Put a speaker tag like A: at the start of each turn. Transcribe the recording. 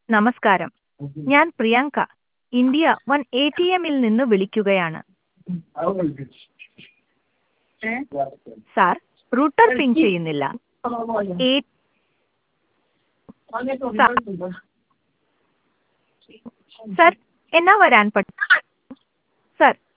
A: നമസ്കാരം. ഞാൻ Priyanka. India one ATMൽ നിന്ന് വിളിക്കുകയാണ്. സാർ, റൂട്ടർ പിങ് ചെയ്യുന്നില്ല. എ- സർ, എന്നാ വരാൻ പറ്റും? സർ,